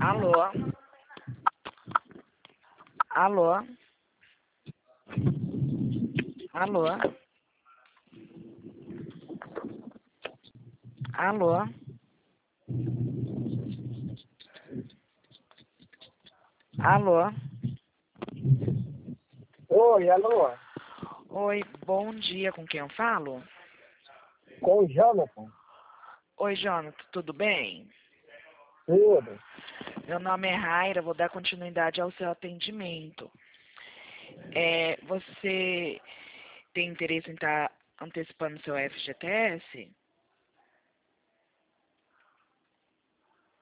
Alô? Alô? Alô? Alô? Alô? Oi, alô? Oi, bom dia, com quem eu falo? Com o Jonathan? Oi, Jonathan, tudo bem? Tudo. Meu nome é Raira, vou dar continuidade ao seu atendimento. Você tem interesse em estar antecipando seu FGTS?